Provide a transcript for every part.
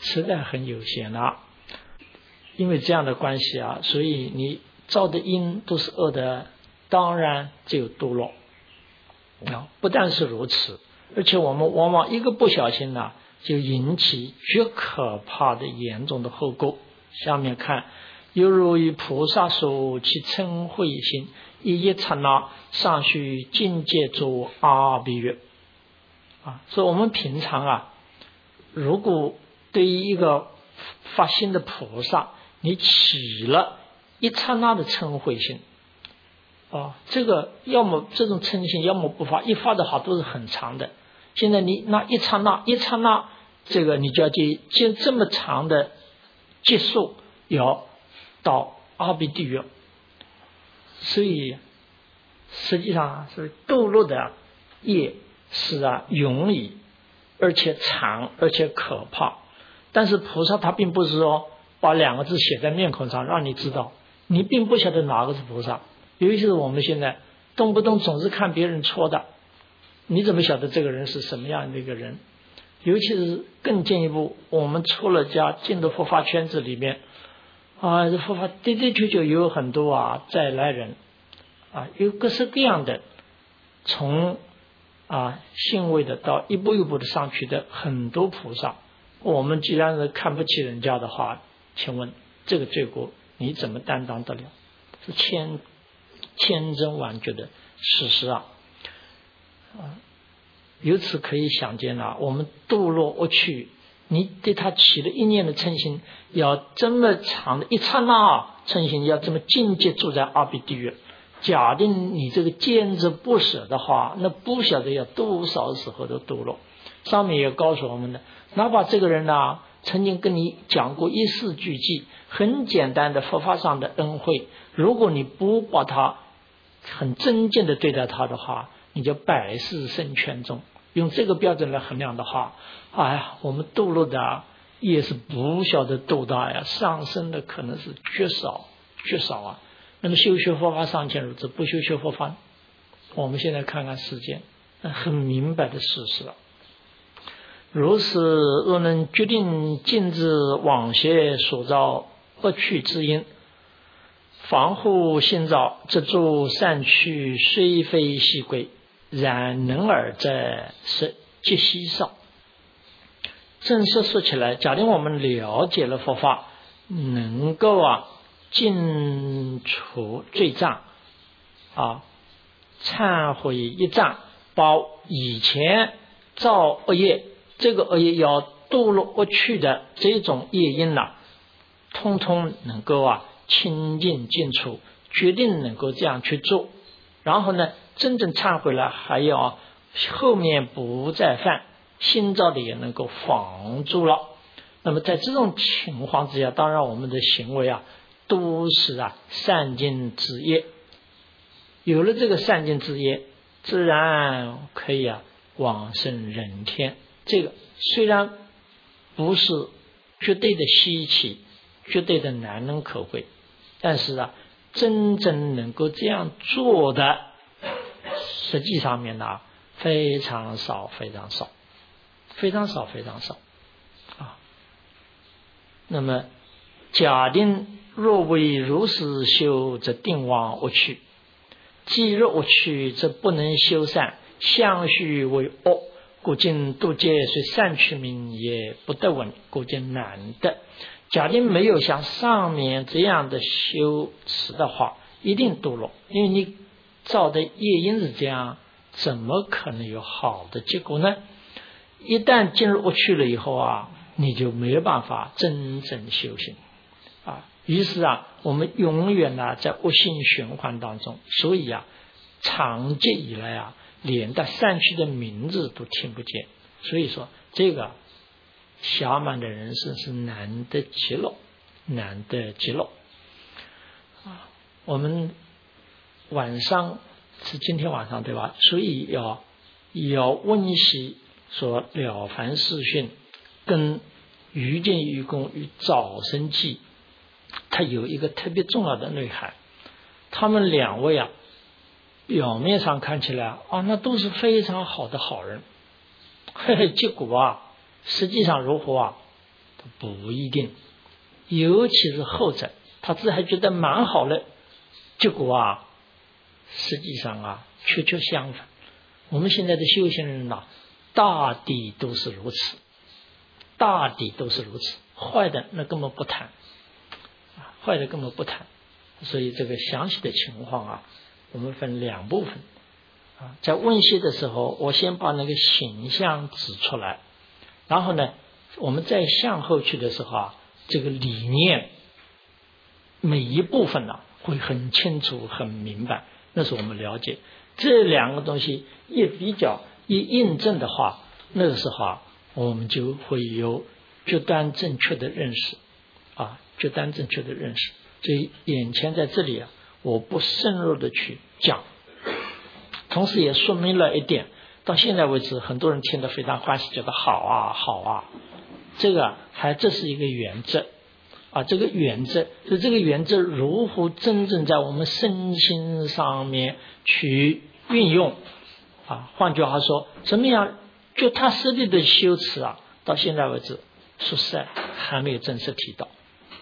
实在很有限了。因为这样的关系啊，所以你造的因都是恶的，当然就有堕落啊。不但是如此，而且我们往往一个不小心呢，就引起绝可怕的严重的后果。下面看，犹如于菩萨说其嗔恚心，一刹那尚须境界作阿鼻乐啊。所以我们平常啊，如果对于一个发心的菩萨，你起了一刹那的嗔恚心啊，这个要么这种嗔心，要么不发，一发的话都是很长的。现在你那一刹那，这个你就要接这么长的结束，要到阿鼻地狱。所以实际上是堕落的业是容易，而且长，而且可怕。但是菩萨他并不是说把两个字写在面孔上让你知道，你并不晓得哪个是菩萨。尤其是我们现在动不动总是看别人错的，你怎么晓得这个人是什么样的一个人？尤其是更进一步，我们出了家进到佛法圈子里面啊，这佛法的的确确有很多再来人啊，有各式各样的，从信位的到一步一步的上去的很多菩萨。我们既然是看不起人家的话，请问这个罪过你怎么担当得了？是千真万确的事实啊！由此可以想见我们堕落恶趣，你对他起了一念的嗔心，要这么长的一刹那嗔心，要这么境界住在阿鼻地狱。假定你这个坚持不舍的话，那不晓得要多少时候的堕落。上面也告诉我们的，哪怕这个人曾经跟你讲过一世俱记，很简单的佛法上的恩惠，如果你不把他很真正的对待他的话，你就百世生圈中。用这个标准来衡量的话，我们堕落的也是不晓得多大呀，上升的可能是绝少啊。那么修学佛法尚且如此，不修学佛法，我们现在看看世间，很明白的事实了。如是若能决定禁止往邪所造恶趣之因，防护心造，则诸善趣虽非细贵，然能尔在是皆稀少。正式说起来，假定我们了解了佛法，能够尽除罪障忏悔一障，把以前造恶业，这个恶业要堕落恶趣的这种业因通通能够清净尽除，决定能够这样去做。然后呢，真正忏悔了，还要后面不再犯，心造的也能够防住了。那么在这种情况之下，当然我们的行为都是善尽之业。有了这个善尽之业，自然可以往生人天。这个虽然不是绝对的稀奇，绝对的难能可贵，但是真正能够这样做的，实际上面非常少那么假定若为如是修，则定往恶趣。既若恶趣，则不能修善，相续为恶，故今度界虽善趣名，也不得闻，故今难得。假定没有像上面这样的修持的话，一定堕落，因为你造的业因是这样，怎么可能有好的结果呢？一旦进入恶趣了以后你就没有办法真正修行于是我们永远在恶性循环当中。所以长久以来连的善趣的名字都听不见。所以说这个暇满的人生是难得极了。我们晚上是今天晚上对吧？所以要温习说了凡四训跟愚见愚公与早生记，它有一个特别重要的内涵。他们两位表面上看起来那都是非常好的好人，结果实际上如何不一定，尤其是后者，他自己还觉得蛮好的，结果实际上确相反。我们现在的修行人大抵都是如此，大抵都是如此，坏的那根本不谈，坏的根本不谈。所以这个详细的情况我们分两部分在问习的时候，我先把那个形象指出来，然后呢，我们再向后去的时候这个理念每一部分会很清楚很明白，那是我们了解。这两个东西一比较一印证的话，那个时候我们就会有决断正确的认识决断正确的认识。所以眼前在这里我不深入的去讲，同时也说明了一点，到现在为止很多人听得非常欢喜，觉得好这是一个原则这个原则是这个原则如何真正在我们身心上面去运用换句话说，怎么样就他实力的修持到现在为止说实在还没有正式提到。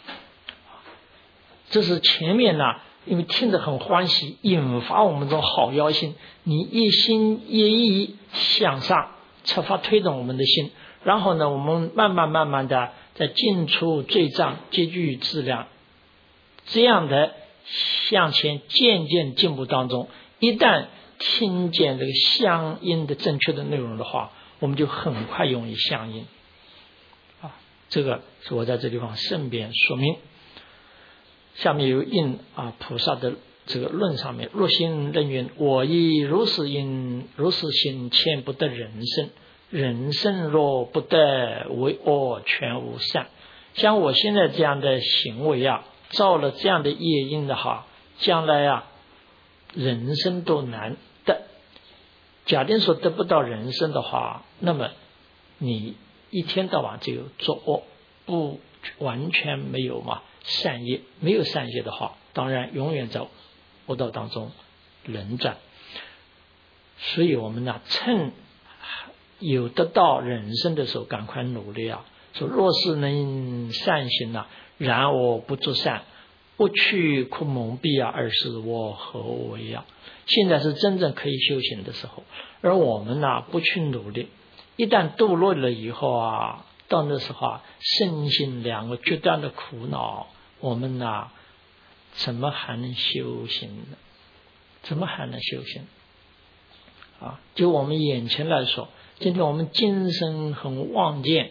这是前面因为听着很欢喜，引发我们这种好妖心，你一心一意向上，策发推动我们的心，然后呢，我们慢慢的在进出罪障皆具质量这样的向前渐渐进步当中，一旦听见这个相应的正确的内容的话，我们就很快容易相应这个是我在这地方顺便说明。下面有印菩萨的这个论上面，若心任云，我亦如是因，如是行，欠不得人生，人生若不得为恶，全无善。像我现在这样的行为造了这样的业因的话，将来人生都难得。假定说得不到人生的话，那么你一天到晚就作恶，不完全没有善业，没有善业的话，当然永远在恶道当中轮转。所以我们趁有得到人生的时候赶快努力说若是能善行然我不作善，不去苦蒙蔽而是我何为现在是真正可以修行的时候，而我们不去努力，一旦堕落了以后到那时候身心两个决断的苦恼，我们怎么还能修行呢？怎么还能修行就我们眼前来说，今天我们精神很旺健，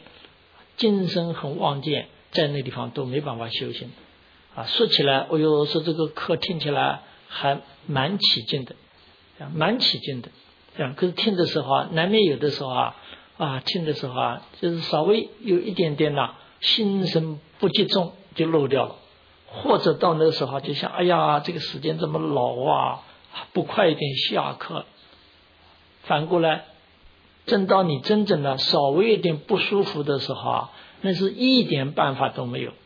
在那地方都没办法修行说起来说这个课听起来还蛮起劲的可是听的时候难免有的时候听的时候就是稍微有一点点心神不集中就漏掉了，或者到那个时候就想，哎呀，这个时间这么老不快一点下课。反过来，等到你真正的稍微一点不舒服的时候那是一点办法都没有，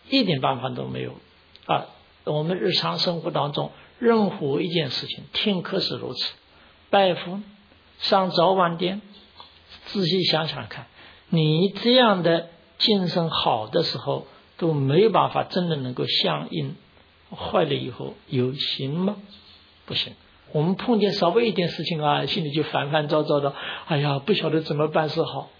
我们日常生活当中任何一件事情，听课是如此，拜佛上早晚殿，仔细想想看，你这样的精神好的时候都没有办法真的能够相应，坏了以后有行吗？不行。我们碰见稍微一点事情心里就烦烦躁躁的，哎呀，不晓得怎么办是好。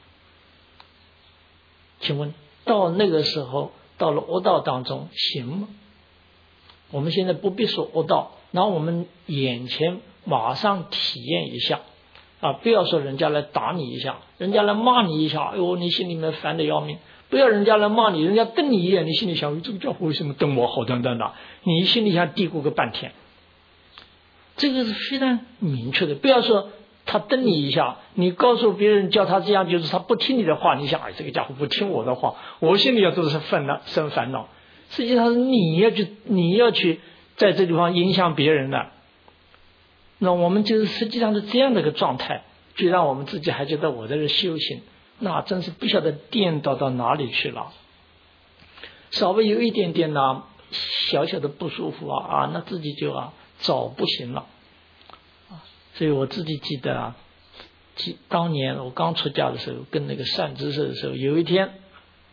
请问到那个时候，到了恶道当中行吗？我们现在不必说恶道，然后我们眼前马上体验一下不要说人家来打你一下，人家来骂你一下，哎呦，你心里面烦得要命。不要人家来骂你，人家瞪你一眼，你心里想，这个家伙为什么瞪我好端端的，你心里想嘀咕个半天。这个是非常明确的。不要说他瞪你一下，你告诉别人叫他这样，就是他不听你的话，你想，哎，这个家伙不听我的话，我心里要都是生烦恼。实际上是你要去在这地方影响别人的，那我们就是实际上是这样的一个状态，就让我们自己还觉得我在这修行，那真是不晓得颠倒到哪里去了。稍微有一点点小小的不舒服那自己就早不行了所以我自己记得当年我刚出家的时候，跟那个善知识的时候，有一天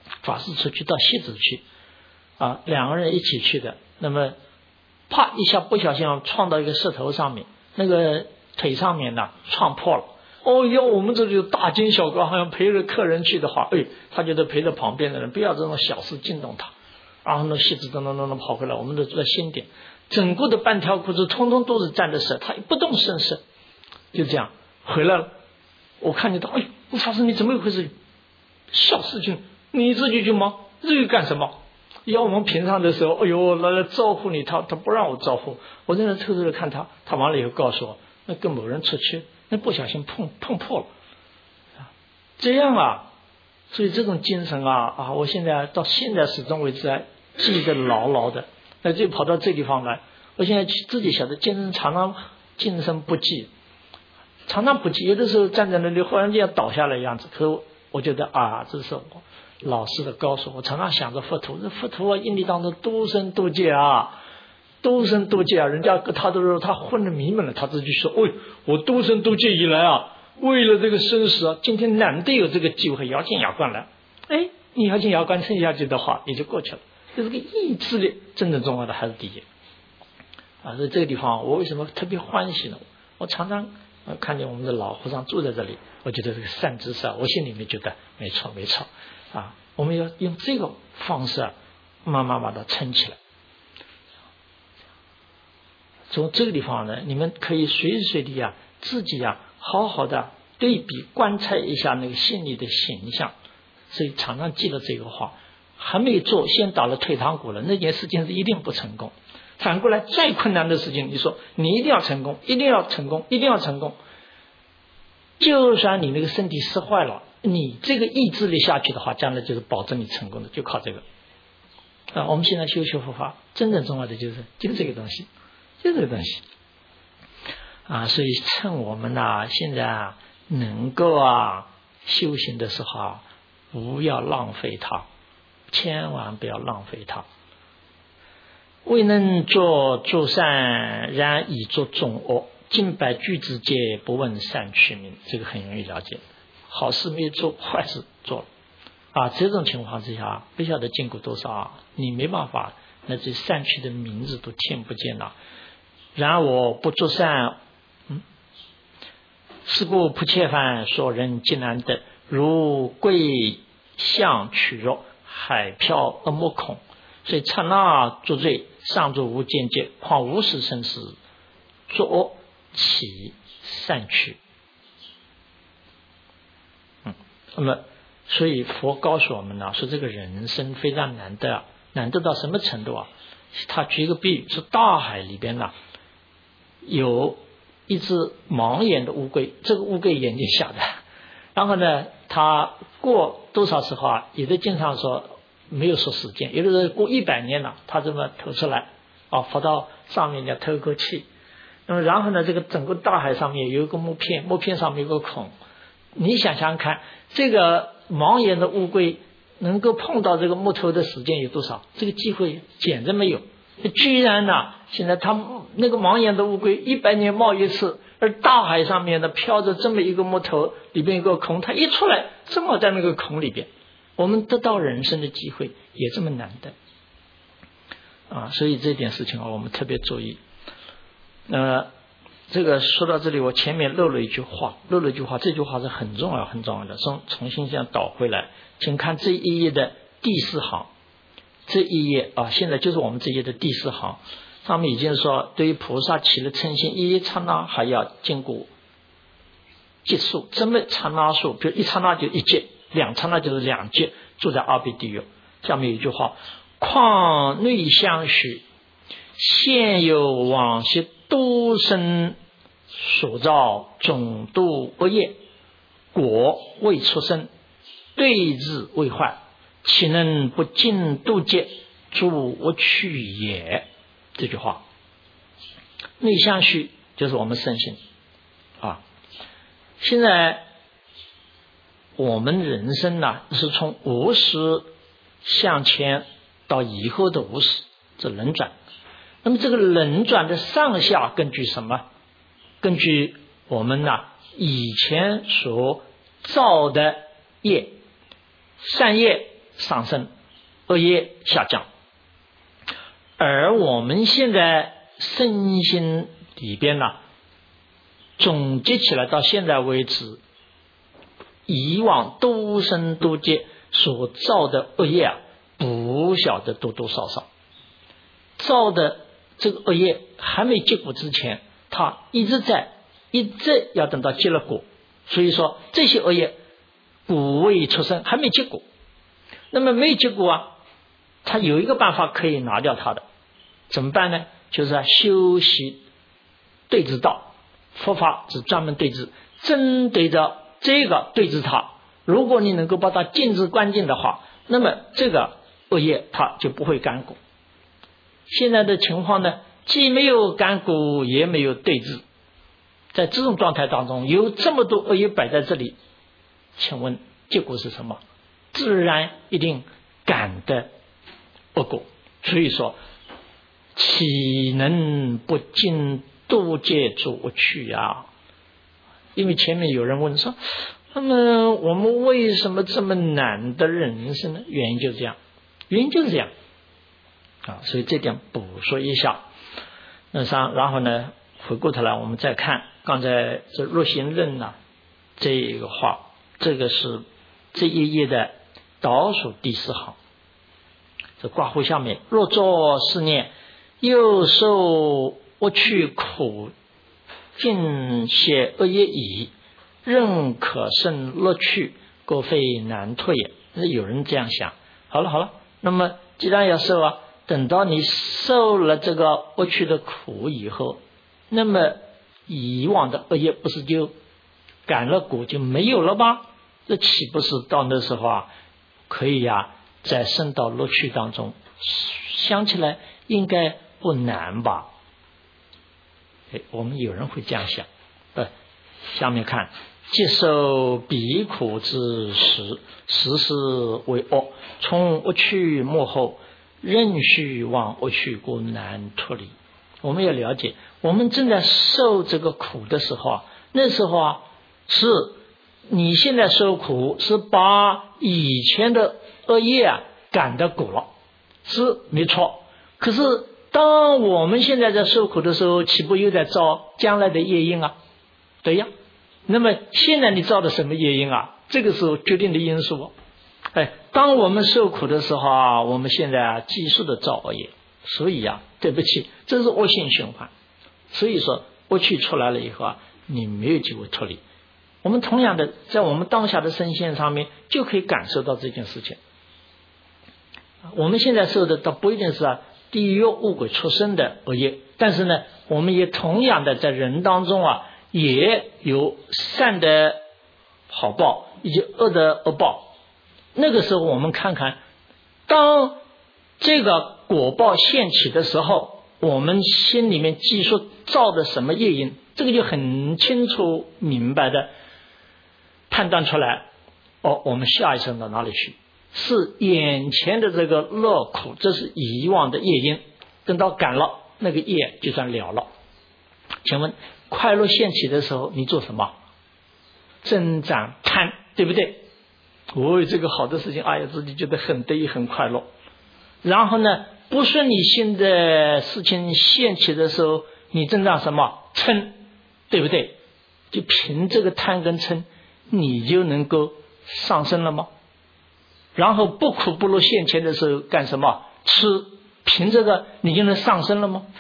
法师出去到西子去两个人一起去的，那么啪一下不小心撞到一个石头上面，那个腿上面呢撞破了。哦哟，我们这里有大惊小怪，好像陪着客人去的话，他觉得陪着旁边的人，不要这种小事惊动他。然后呢，戏子噔噔噔噔跑回来，我们都住在新店，整个的半条裤子通通都是沾着水，他不动声色，就这样回来了。我看见他，法师你怎么回事？小事情你自己去忙，这个干什么？要我们平常的时候，来招呼你，他不让我招呼，我在那偷偷的看他，他完了以后告诉我，那跟某人出去，那不小心碰破了，这样所以这种精神我现在到现在始终为止记得牢牢的。那就跑到这地方来，我现在自己晓得精神常常精神不济，常常不济，有的时候站在那里忽然间要倒下来的样子。可是我觉得这是我老师的告诉我，常常想着佛陀，这佛陀因地当中多生多劫多生多劫人家他都说他昏了迷蒙了，他自己说我多生多劫以来为了这个生死今天难得有这个机会咬紧牙关来，你咬紧牙关撑下去的话也就过去了。这个意志力真正重要的还是第一所以这个地方我为什么特别欢喜呢？我常常看见我们的老和尚住在这里，我觉得这个善知识我心里面觉得没错我们要用这个方式慢慢把它撑起来。从这个地方呢，你们可以随时随地自己好好的对比观察一下那个心理的形象。所以常常记得这个话，还没做先打了退堂鼓了，那件事情是一定不成功。反过来再困难的事情，你说你一定要成功，一定要成功，一定要成功，就算你那个身体失坏了，你这个意志力下去的话，将来就是保证你成功的，就靠这个我们现在修佛法真正重要的就是这个东西，就这个东西所以趁我们现在能够修行的时候不要浪费它，千万不要浪费它。未能作诸善，然以作众恶，尽百俱之戒，不问善取名。这个很容易了解，好事没做，坏事做了这种情况之下不晓得经过多少你没办法，那这善取的名字都听不见了。然我不作善是故不切饭，所人极难得，如贵相取肉，海漂而莫恐。所以刹那作罪，上作无间戒，况无始生死，作恶起善取。那么所以佛告诉我们说这个人生非常难得难得到什么程度他举一个比喻，说大海里边有一只盲眼的乌龟，这个乌龟眼睛瞎的，然后呢它过多少时候有的经常说没有说时间，有的人过100年了，他这么投出来跑到上面要透口气。那么然后呢这个整个大海上面有一个木片，木片上面有个孔，你想想看，这个盲眼的乌龟能够碰到这个木头的时间有多少？这个机会简直没有。居然现在他那个盲眼的乌龟100年冒一次，而大海上面飘着这么一个木头，里边有个孔，它一出来正好在那个孔里边。我们得到人生的机会也这么难得所以这点事情我们特别注意。这个说到这里，我前面漏了一句话，这句话是很重要很重要的，重新这样倒回来，请看这一页的第4行，这一页现在就是我们这一页的第4行，上面已经说对于菩萨起了嗔心，一刹那还要经过劫数，这么刹那数，比如一刹那就1劫，2刹那就是2劫，住在阿鼻地狱。下面有一句话，况内相续，现有往昔多生所造种度恶业，果未出生，对治未坏，岂能不尽度劫，诸恶趣也。这句话内相续就是我们身心现在我们人生是从无始向前到以后的无始，这轮转。那么这个轮转的上下根据什么？根据我们以前所造的业，善业上升，恶业下降。而我们现在身心里边呢，总结起来到现在为止，以往多生多劫所造的恶业啊，不晓得多多少少。造的这个恶业还没结果之前，它一直要等到结了果。所以说这些恶业果未出生，还没结果。那么没结果啊，他有一个办法可以拿掉它的，怎么办呢？就是修习对治道，佛法是专门对治，针对着这个对治它。如果你能够把它禁止关禁的话，那么这个恶业它就不会干果。现在的情况呢，既没有干果，也没有对治。在这种状态当中，有这么多恶业摆在这里，请问结果是什么？自然一定感的恶果。所以说，岂能不尽多劫诸恶趣啊？因为前面有人问说，那么我们为什么这么难的人生呢？原因就是这样，所以这点补说一下。然后呢，回过头来我们再看刚才这入行论呢，这个话，这个是这一页的倒数第4行，这括弧下面，若作是念，又受恶趣苦，尽歇恶业已，任可生乐趣，果非难脱也。有人这样想，好了，那么既然要受啊，等到你受了这个恶趣的苦以后，那么以往的恶业不是就感了果就没有了吗？这岂不是到那时候啊，可以在生到乐趣当中，想起来应该不难吧？我们有人会这样想。下面看，接受彼苦之时，时时为恶，从恶趣幕后，任须往恶趣，故难脱离。我们要了解，我们正在受这个苦的时候啊，那时候是你现在受苦，是把以前的恶业感的果了，是没错。可是当我们现在在受苦的时候，岂不又在造将来的业因啊？对呀。那么现在你造的什么业因啊？这个是决定的因素。当我们受苦的时候我们现在继续的造恶业，所以对不起，这是恶性循环。所以说恶趣出来了以后你没有机会脱离。我们同样的，在我们当下的身线上面就可以感受到这件事情。我们现在受的倒不一定是地狱恶鬼出生的恶业，但是呢，我们也同样的在人当中也有善的好报以及恶的恶报。那个时候我们看看，当这个果报现起的时候，我们心里面记述造的什么业因，这个就很清楚明白的判断出来。我们下一生到哪里去？是眼前的这个乐苦，这是以往的业因，等到感了，那个业就算了了。请问快乐现起的时候你做什么？增长贪，对不对？这个好的事情，自己觉得很得意很快乐。然后呢，不顺利性的事情现起的时候，你增长什么？嗔，对不对？就凭这个贪跟嗔，你就能够上升了吗？然后不苦不乐现前的时候干什么？吃，凭这个你就能上升了吗？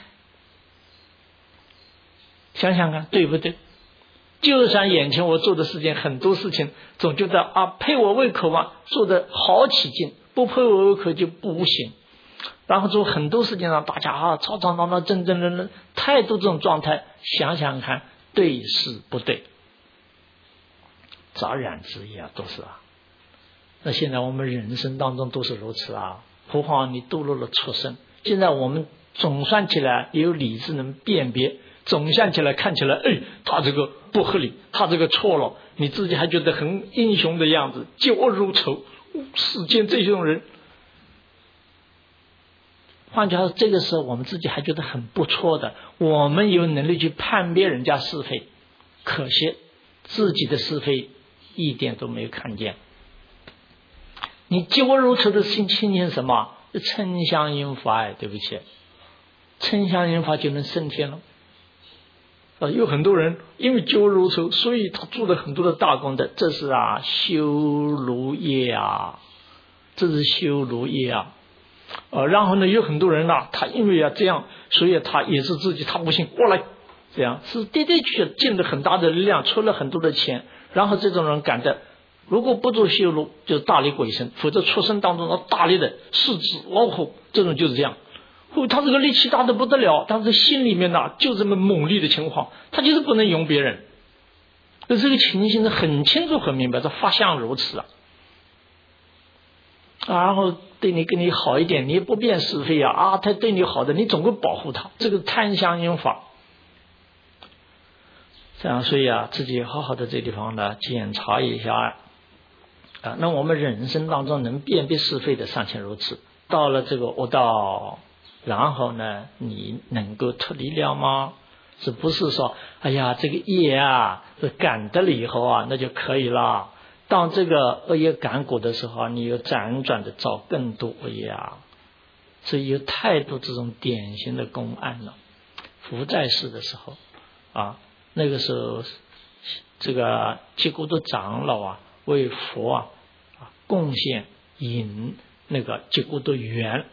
想想看，对不对？就算眼前我做的事情，很多事情总觉得配我胃口做得好起劲，不配我胃口就不行。然后做很多事情大家吵吵闹闹争争论论，太多这种状态，想想看对是不对？乍然之意都是那现在我们人生当中都是如此何况你堕落了畜生。现在我们总算起来也有理智能辨别，总算起来看起来他这个不合理，他这个错了，你自己还觉得很英雄的样子，救恶如仇。世间这种人，换句话说，这个时候我们自己还觉得很不错的，我们有能力去判别人家是非，可惜自己的是非一点都没有看见。 你结果如此的心亲近什么？嗔香应法对不起，嗔香应法就能升天了。有很多人因为结果如此，所以他做了很多的大功德，这是修如业啊，这是修如业啊。然后呢，有很多人他因为这样，所以他也是自己他不信过来，这样是的确尽了很大的力量，出了很多的钱，然后这种人感到，如果不做修如，就是大力鬼神，否则出生当中的大力的狮子、老虎，这种就是这样。他这个力气大的不得了，但是心里面就这么猛烈的情况，他就是不能容别人。这个情形是很清楚很明白，这法相如此啊。然后对你跟你好一点，你也不辨是非他对你好的，你总会保护他，这个贪香应法。这样，所以自己好好的这地方检查一下那我们人生当中能辨别是非的尚且如此，到了这个恶道，然后呢，你能够脱离了吗？是不是说哎呀这个业感得了以后那就可以了？当这个恶业感果的时候你又辗转的造更多恶业所以有太多这种典型的公案了。佛在世的时候那个时候这个结果的长老为佛贡献引那个结果的缘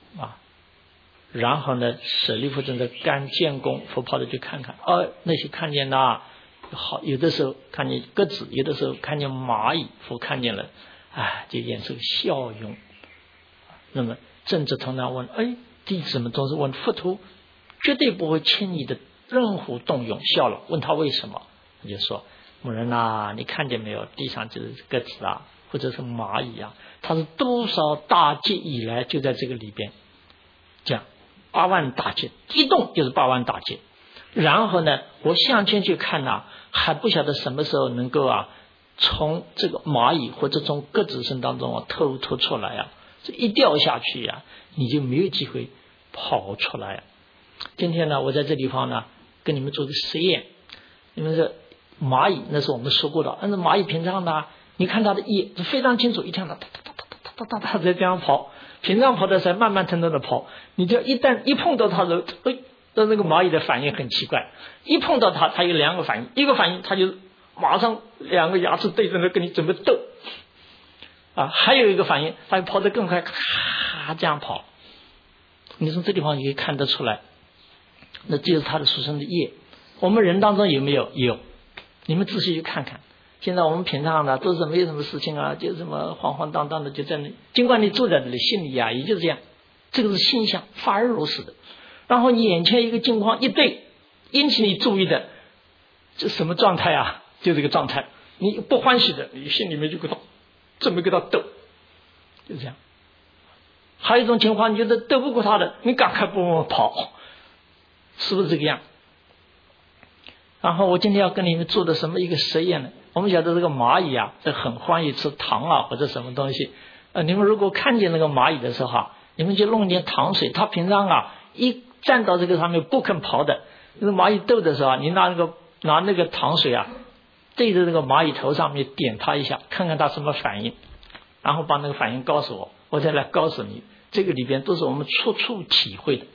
然后呢，舍利弗正在干建功，佛跑着去看看那些看见的好，有的时候看见鸽子，有的时候看见蚂蚁，佛看见了就演出笑容。那么正直通常问弟子们总是问佛陀绝对不会轻易的任何动用，笑了，问他为什么，他就说某人你看见没有，地上就是鸽子或者是蚂蚁它是多少大劫以来就在这个里边，这样8万大劫，一动就是8万大劫。然后呢，我向前去看还不晓得什么时候能够从这个蚂蚁或者从鸽子身当中脱出来这一掉下去你就没有机会跑出来今天呢，我在这地方跟你们做个实验。你们这蚂蚁那是我们说过的，那蚂蚁平常你看它的业是非常清楚，一天它在这样跑，平常跑的时候慢慢腾腾的跑，你就一旦一碰到它的那个蚂蚁的反应很奇怪，一碰到它有2个反应，一个反应它就马上2个牙齿对着跟你准备斗还有一个反应它跑得更快，咔这样跑。你从这地方你可以看得出来，那这就是它的属生的业。我们人当中有没有？有。你们仔细去看看，现在我们平常都是没有什么事情就什么晃晃荡荡的就在那里，尽管你坐在那里，心里也就是这样，这个是心相，法而如是的。然后你眼前一个境况一对，引起你注意的，这什么状态就这个状态，你不欢喜的，你心里面就给他这么给他斗，就这样。还有一种情况，你觉得斗不过他的，你赶快不跑，是不是这个样？然后我今天要跟你们做的什么一个实验呢？我们晓得这个蚂蚁这很欢喜吃糖或者什么东西你们如果看见那个蚂蚁的时候你们就弄点糖水，它平常一站到这个上面不肯跑的，那个蚂蚁斗的时候你拿那个糖水对着这个蚂蚁头上面点它一下，看看它什么反应，然后把那个反应告诉我，我再来告诉你，这个里边都是我们处处体会的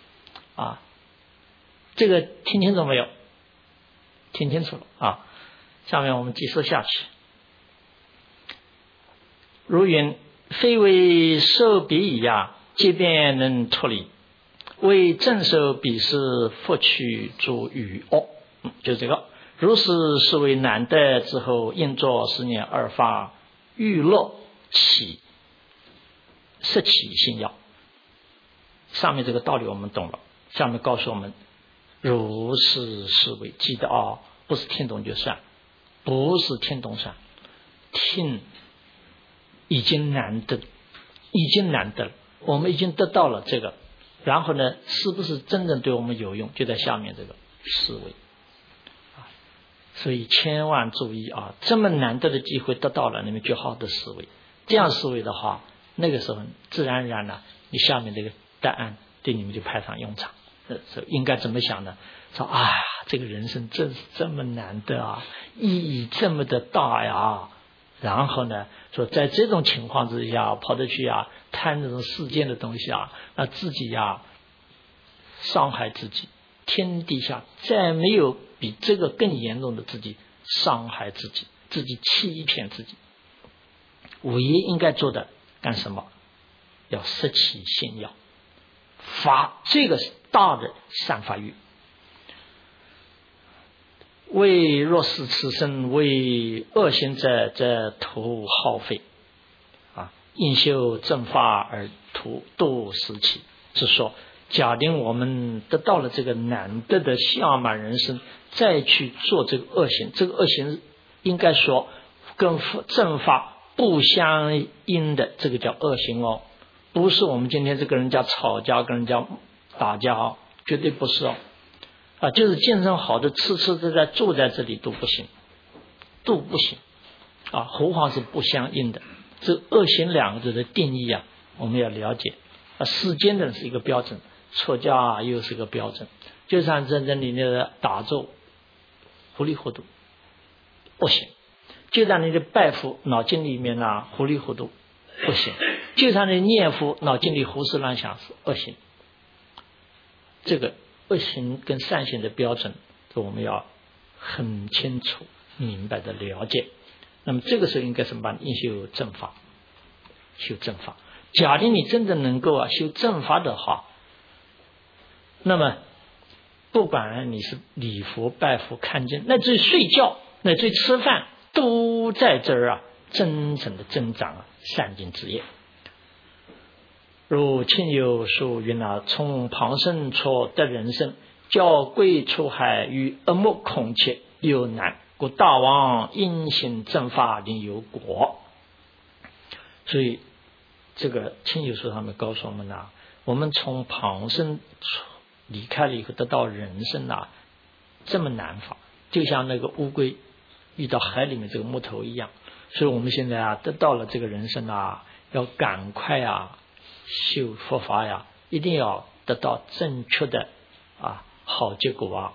这个听清楚没有？听清楚了下面我们继续下去。如云非为受彼矣皆便能脱离，为正受彼是复取诸余恶就这个。如是为难得之后，应作10年2发欲乐起摄起心要。上面这个道理我们懂了，下面告诉我们如是思维，记得不是听懂就算，不是听懂算，听已经难得了，我们已经得到了这个，然后呢，是不是真正对我们有用，就在下面这个思维所以千万注意这么难得的机会得到了，你们就好好的思维，这样思维的话，那个时候自然而然你下面这个答案对你们就派上用场。应该怎么想呢？说这个人生真是这么难得意义这么的大然后呢，说在这种情况之下，跑得去贪这种世间的东西那自己伤害自己。天底下再没有比这个更严重的自己伤害自己，自己欺骗自己。唯一应该做的干什么？要摄起心要发这个大的善法欲。为若是此生为恶行者，则徒耗费应修正法而度时期。是说假定我们得到了这个难得的下马人生，再去做这个恶行，这个恶行应该说跟正法不相应的，这个叫恶行不是我们今天这个人家吵架跟人家打架绝对不是就是精神好的吃在住在这里都不行何况是不相应的。这恶行两个字的定义我们要了解世间的是一个标准，出家又是个标准。就像真正里面的打坐糊里糊涂不行，就像你的拜佛脑筋里面糊里糊涂不行，就像你念佛脑筋里胡思乱想是恶行。这个恶行跟善行的标准，我们要很清楚明白的了解。那么这个时候应该什么？应修正法。修正法，假定你真的能够修正法的话，那么不管你是礼佛拜佛看经，乃至睡觉乃至吃饭，都在这儿真正的增长善经之业。如亲友说云从旁生出得人生，教贵出海与恶目恐怯又难，故大王因行正法令有果。所以这个亲友说他们告诉我们我们从旁生离开了以后得到人生这么难法，就像那个乌龟遇到海里面这个木头一样。所以我们现在得到了这个人生要赶快修佛法一定要得到正确的好结果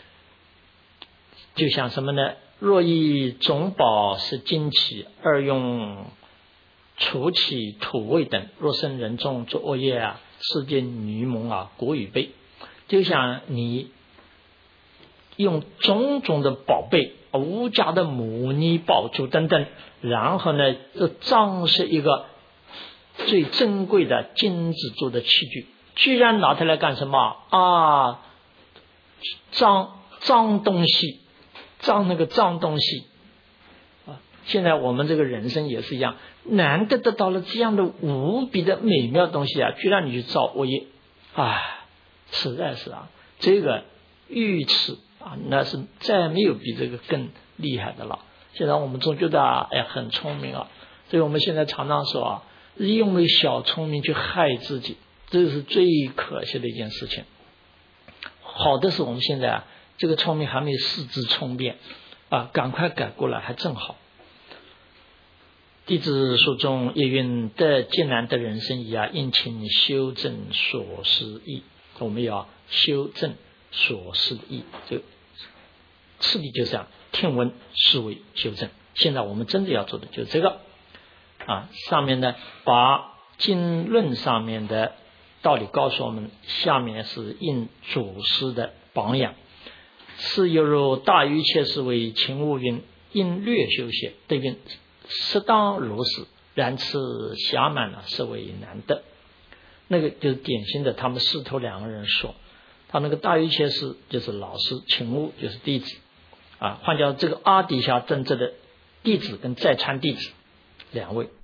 就像什么呢？若以种宝是精气，二用除起土味等，若生人众作恶业世间愚蒙果与悲。就像你用种种的宝贝无价的母尼宝珠等等，然后呢就装饰一个最珍贵的金子做的器具，居然拿它来干什么脏东西，脏那个脏东西现在我们这个人生也是一样，难得得到了这样的无比的美妙的东西居然你去造恶业实在是这个愚痴那是再没有比这个更厉害的了。现在我们总觉得很聪明所以我们现在常常说因为小聪明去害自己，这是最可惜的一件事情。好的是我们现在这个聪明还没有四肢聪变赶快改过来还正好。弟子书中也云得艰难的人生应勤修正所思意。我们要修正所思意，这个次第就是听闻思维修正。现在我们真的要做的就是这个上面呢把经论上面的道理告诉我们，下面是应祖师的榜样。是犹如大愚切是为勤务云，因略修学对云适当如是，然此暇满是为难得。那个就是典型的他们师徒两个人说，他那个大愚切是就是老师，勤务就是弟子换掉这个阿底峡真正的弟子跟在传弟子两位